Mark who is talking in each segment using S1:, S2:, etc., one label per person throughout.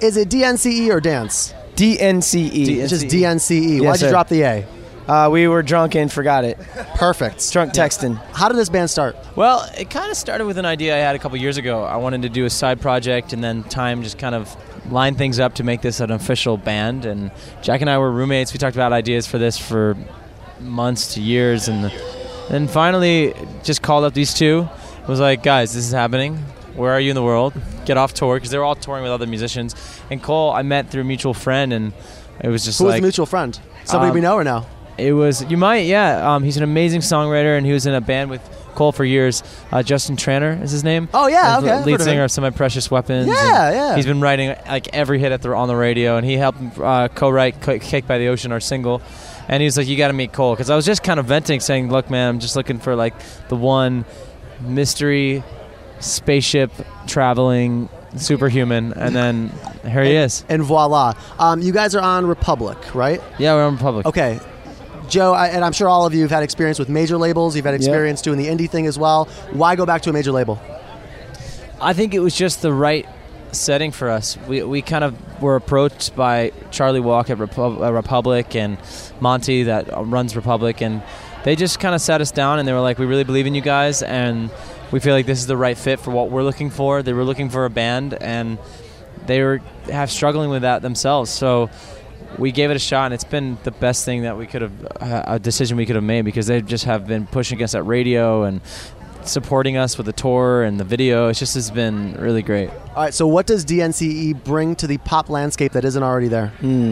S1: Is it DNCE or dance?
S2: DNCE.
S1: It's just DNCE.
S2: Yes,
S1: Why'd you
S2: sir.
S1: drop the A?
S2: We were drunk and forgot it.
S1: Perfect.
S2: Drunk texting.
S1: How did this band start?
S3: Well, it kind of started with an idea I had a couple years ago. I wanted to do a side project, and then time just kind of lined things up to make this an official band. And Jack and I were roommates. We talked about ideas for this for months to years, and then finally just called up these two. Was like, guys, this is happening. Where are you in the world? Get off tour, because they were all touring with other musicians. And Cole, I met through a mutual friend, and it was just
S1: Who was
S3: like...
S1: the mutual friend? Somebody we know or no?
S3: It was, you might, yeah. He's an amazing songwriter, and he was in a band with Cole for years. Justin Tranter is his name.
S1: Oh, yeah,
S3: He's
S1: okay.
S3: the lead singer of Semi Precious Weapons.
S1: Yeah,
S3: and
S1: yeah.
S3: He's been writing like every hit on the radio, and he helped co-write "Cake by the Ocean," our single. And he was like, "You got to meet Cole," because I was just kind of venting, saying, "Look, man, I'm just looking for like the one mystery spaceship traveling superhuman," and then here he is.
S1: And voila. You guys are on Republic, right?
S3: Yeah, we're on Republic.
S1: Okay. Joe, and I'm sure all of you have had experience with major labels. You've had experience doing the indie thing as well. Why go back to a major label?
S3: I think it was just the right setting for us. We kind of were approached by Charlie Walk at Republic and Monty that runs Republic, and they just kind of sat us down and they were like, "We really believe in you guys, and we feel like this is the right fit for what we're looking for." They were looking for a band, and they were struggling with that themselves. So we gave it a shot, and it's been the best thing that we could have, a decision we could have made, because they just have been pushing us at radio and supporting us with the tour and the video. It just has been really great.
S1: All right, so what does DNCE bring to the pop landscape that isn't already there?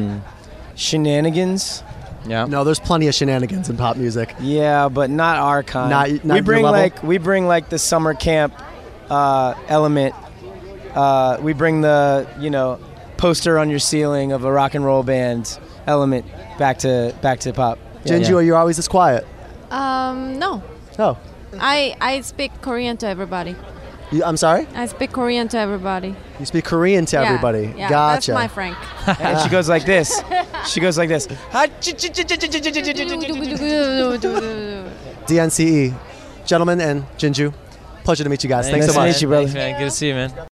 S2: Shenanigans.
S3: Yeah.
S1: No, there's plenty of shenanigans in pop music.
S2: Yeah, but not our kind.
S1: Not
S2: we bring
S1: your level?
S2: we bring like the summer camp element. We bring the poster on your ceiling of a rock and roll band element back to pop.
S1: Jinju, are you always this quiet?
S4: No.
S1: Oh.
S4: I speak Korean to everybody.
S1: I'm sorry?
S4: I speak Korean to everybody.
S1: You speak Korean to everybody.
S4: Yeah,
S1: Gotcha.
S4: that's my Frank.
S2: And she goes like this.
S1: DNCE. Gentlemen and Jinju, pleasure to meet you guys. Thanks so
S2: Nice to
S1: much.
S2: meet you, brother.
S3: Thanks, man. Good to see you, man.